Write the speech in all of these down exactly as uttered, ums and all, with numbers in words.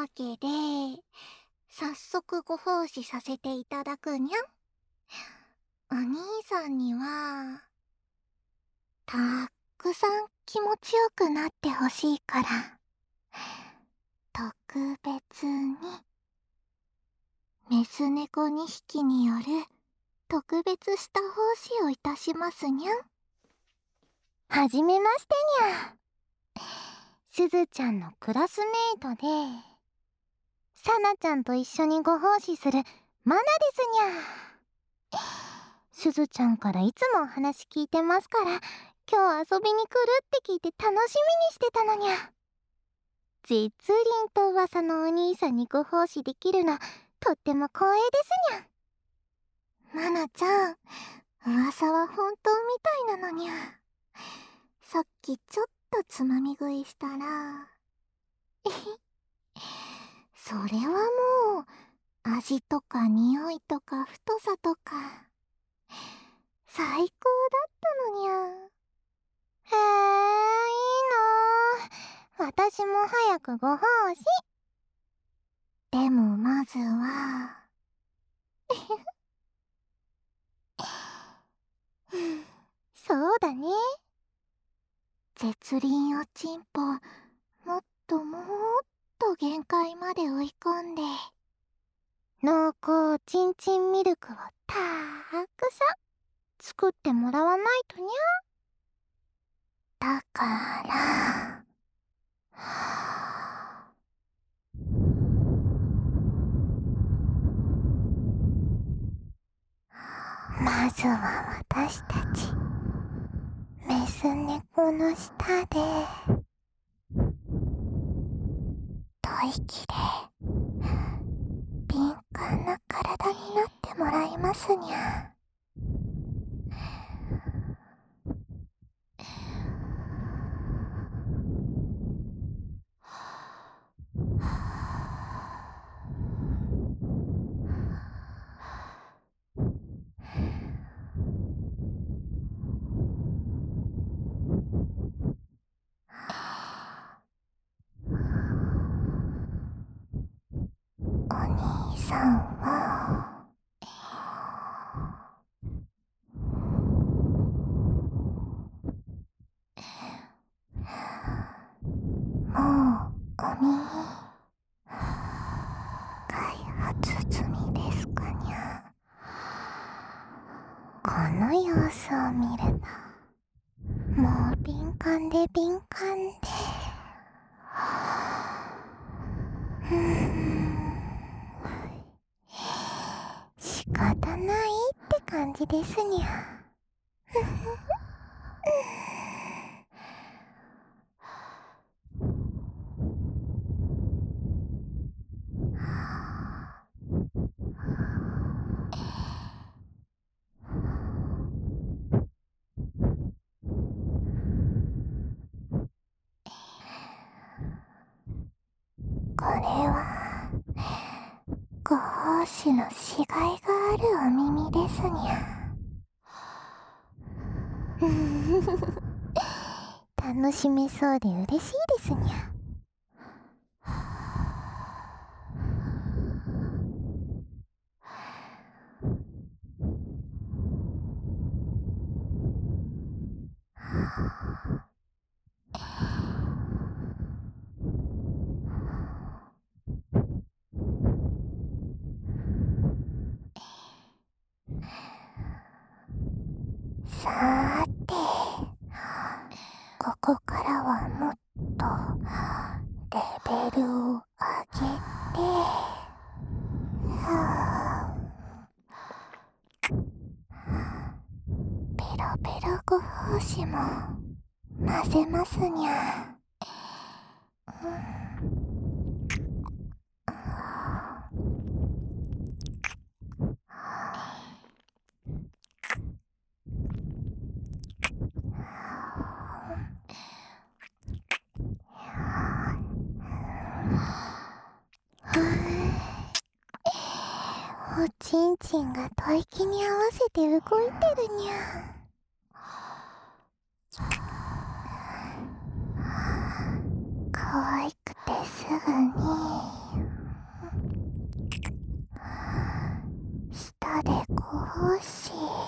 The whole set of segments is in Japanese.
わけで、早速ご奉仕させていただくにゃん。お兄さんには、たくさん気持ちよくなってほしいから、特別に、メス猫にひきによる特別した奉仕をいたしますにゃん。 はじめましてにゃ。すずちゃんのクラスメイトで、さなちゃんと一緒にご奉仕するマナですにゃ。すずちゃんからいつもお話聞いてますから、今日遊びに来るって聞いて楽しみにしてたのにゃ。絶倫と噂のお兄さんにご奉仕できるの、とっても光栄ですにゃ。 マナちゃん、噂は本当みたいなのにゃ。さっきちょっとつまみ食いしたら、それはもう、味とか匂いとか太さとか、最高だったのにゃ。 へえ、いいなぁ。私も早くご奉仕。 でもまずは、 そうだね。 絶倫おちんぽ、もっともっと限界まで追い込んで、 濃厚ちんちんミルクをたーくさん作ってもらわないとにゃ。 だから、まずは私たち、メス猫の下で、吐息で、敏感な体になってもらいますにゃ。お兄さんは、もうお耳、開発済みですかにゃ。この様子を見ると、もう敏感で敏感で、うーん、仕方ないって感じですにゃ。これは、ご奉仕のしがいがあるお耳ですにゃ。 楽しめそうで嬉しいですにゃ。 さーて、ここからはもっとレベルを上げて、はぁ、ペロペロご奉仕も混ぜますにゃ。うん、おちんちんが吐息に合わせて動いてるにゃ。可愛くてすぐに少し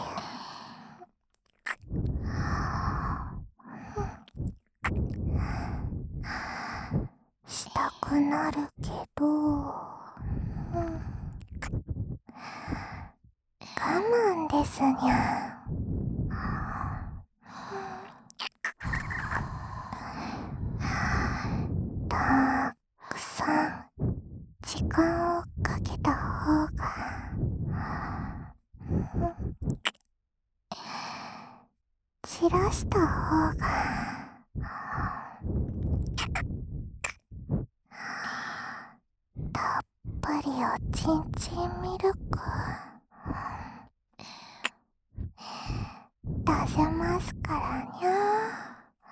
したくなるけど、うん、我慢ですにゃ。たくさん時間をかけた方が、うん、散らした方がたっぷりおちんちんミルク出せますからにゃ。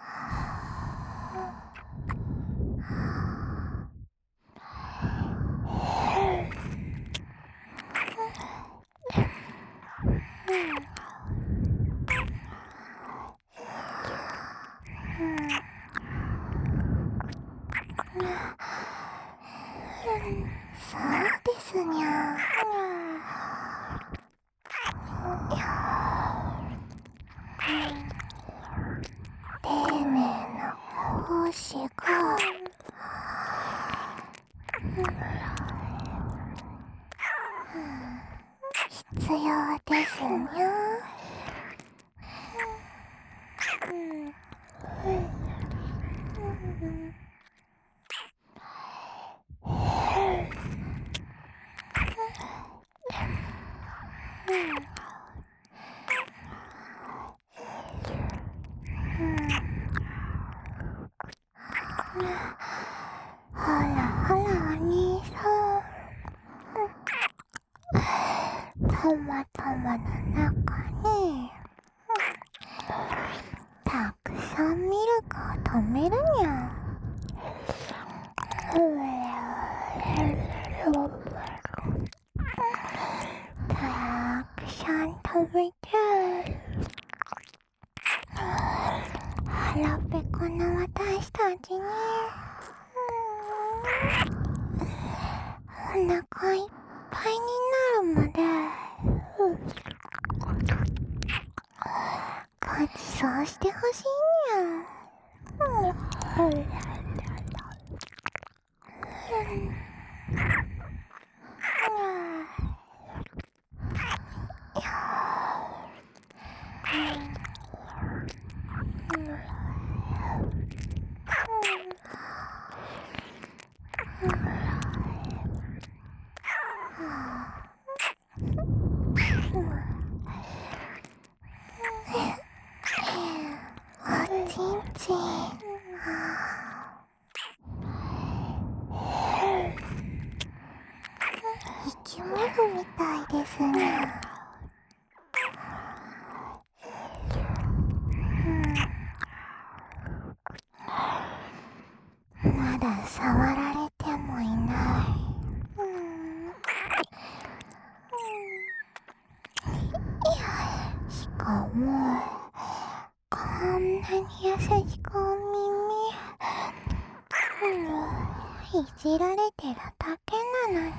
そうですにゃ。丁寧な奉仕が必要ですにゃ。ほらほらお兄さん、トマトマの中にたくさんミルクを止めるにゃ。たくさん食べて、腹ペコの私たちに、お腹いっぱいになるまでごちそうしてほしいにゃ。おちんちん、生き物みたいですね。まだ触られてもいない。しかもこんなに優しくお耳、いじられてるだけなのに。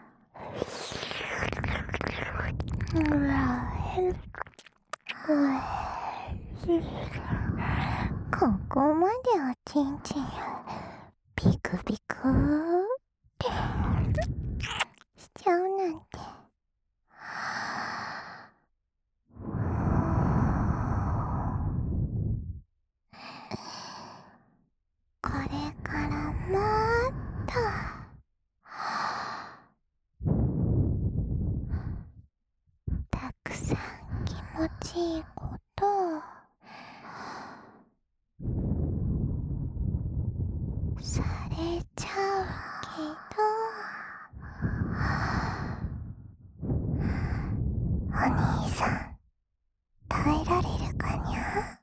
ここまでおちんちんピクピクってしちゃうなんて。これからもっとたくさん気持ちいいことされちゃうけど、お兄さん耐えられるかにゃ。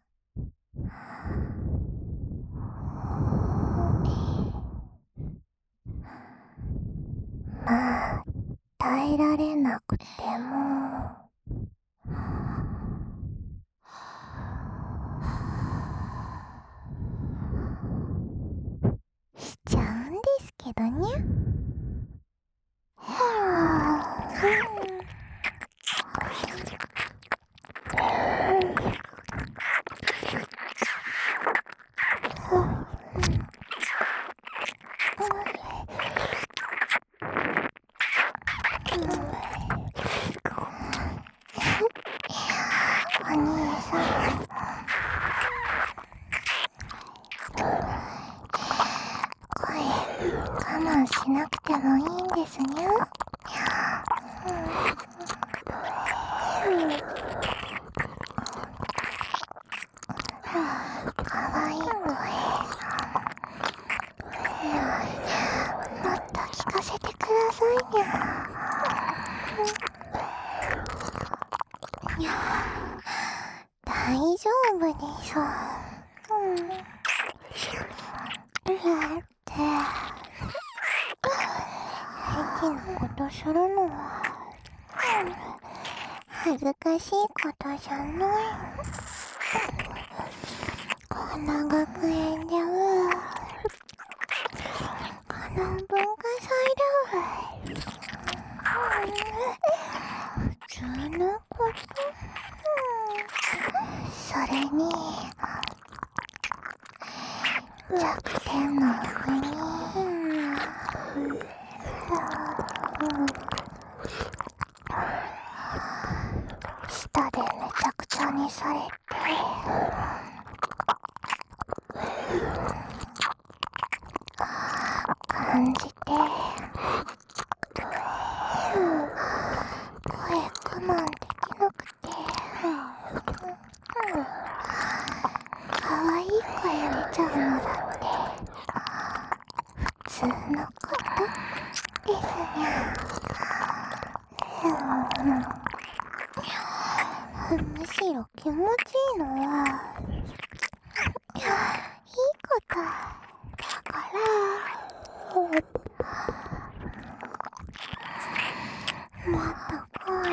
まあ耐えられなくてもしちゃうんですけどにゃ。 お兄さん、声我慢しなくてもいいんですにゃ。かわいい声、もっと聞かせてくださいにゃ。にゃ、大丈夫でしょ。うん。だって、エッチなことするのは、恥ずかしいことじゃない。この学園では、この文化祭では、普通のこと。それに、弱点の上に、舌でめちゃくちゃにされて、感じて、声我慢できなくて、かわいい声出ちゃうのだって普通のことですにゃ。うん、むしろ気持ちいいのはいいことだから、もっと声、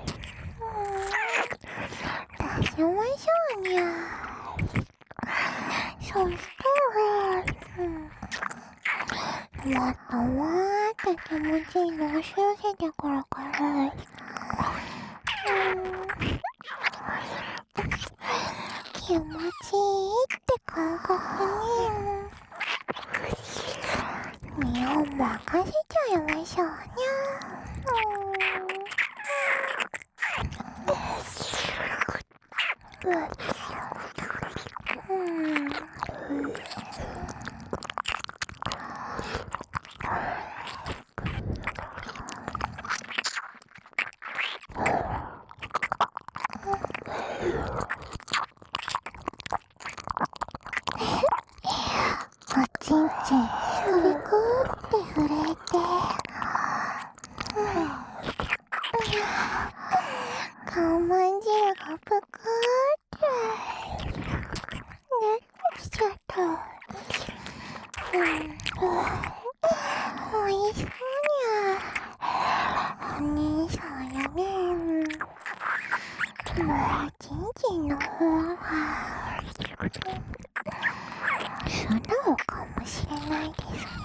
うん、出しましょうにゃ。そしたら、うん、もっとわーって気持ちいいの押し寄せてくるから、うん、気持ちいいって感覚に身を任せちゃいましょうにゃ。うん、うん、おちんちんくりくって震えて、うん、顔まんじゅうがぷくってなってきちゃった。うん、おいしそうにゃ。お兄さんやね。もうちんちんの方は素直かもしれないですね。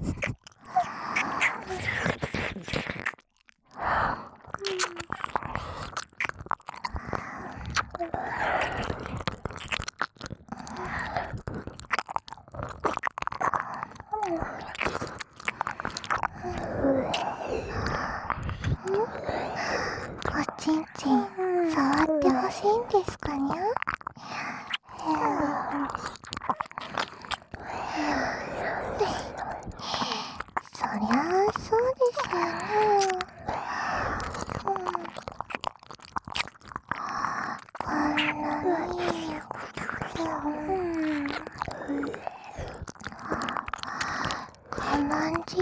おちんちん触ってほしいんですかにゃ。そりゃあそうですよね。うん、こんなに、うん、我慢汁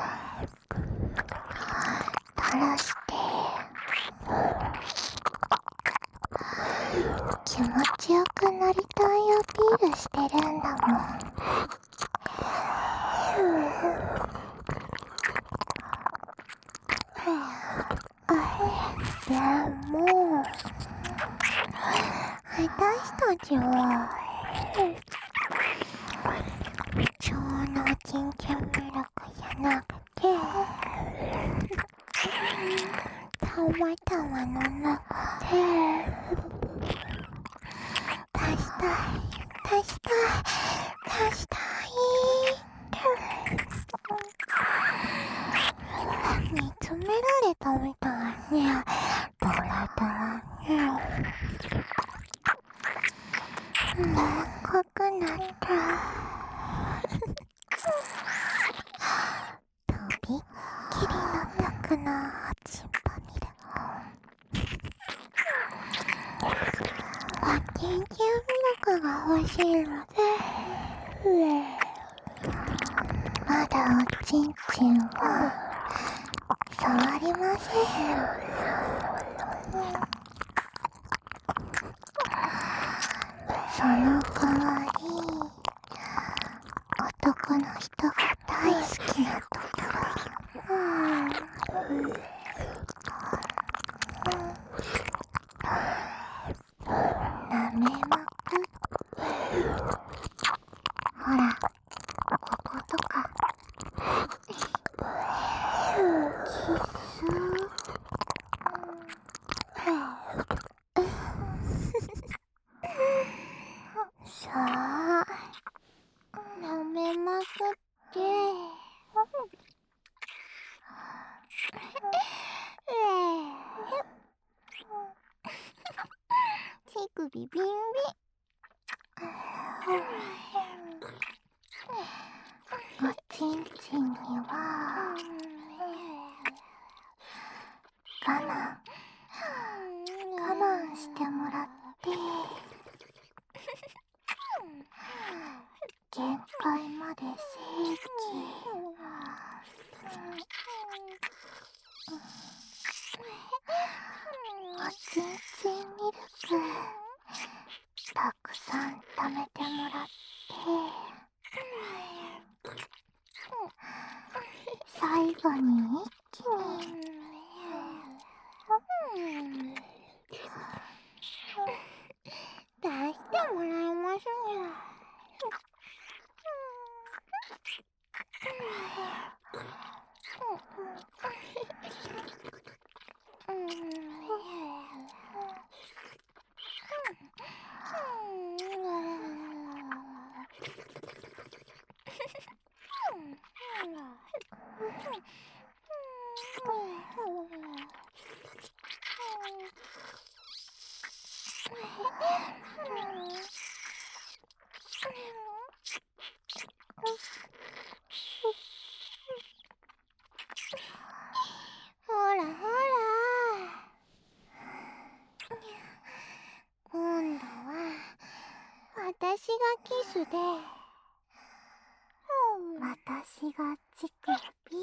垂らして気持ちよくなりたいアピールしてるんだもん。でも私たちは超のチンチンミルクじゃなくて、たまたまの中で足したい足したい足したいって詰められたみたいね。ドラドラね。でっかくなった。とびっきりのたくの落ち葉見る。おちんちんミルクが欲しいので、まだおちんちんは触りません。その代わり、男の人が大好きなところ、うん、舐めまくって、ほら、こことか、キス、さあ、舐めまくって、手首ビンビン。おちんちんには我慢我慢してもらって限界まで正規。おちんちんミルクたくさん貯めてもらって最後に一気に出してもらいますね。ほらほら、今度は私がキスで、私が乳首、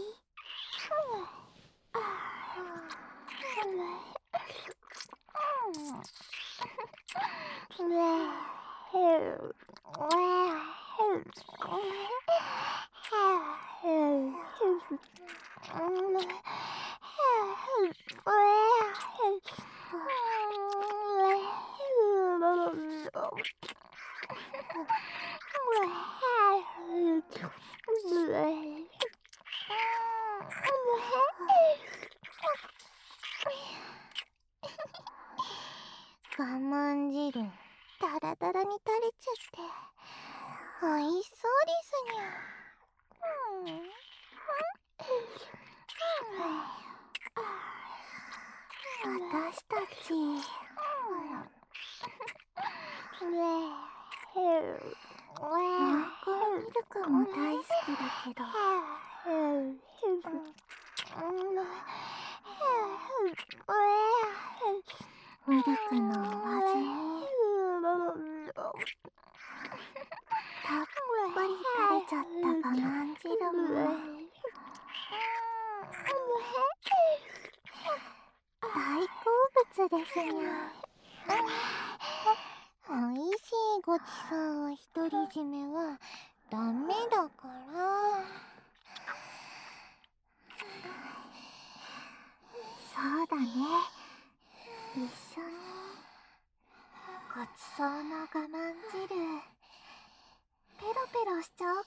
我慢汁ダラダラに垂れちゃっておいしそうですにゃ。私たち濃厚ミルクも大好きだけどミルクのお味にたっぷり垂れちゃった我慢汁も大好物ですにゃ。おいしいごちそうを独り占めはダメだから。そうだね、一緒にごちそうの我慢汁ペロペロしちゃおう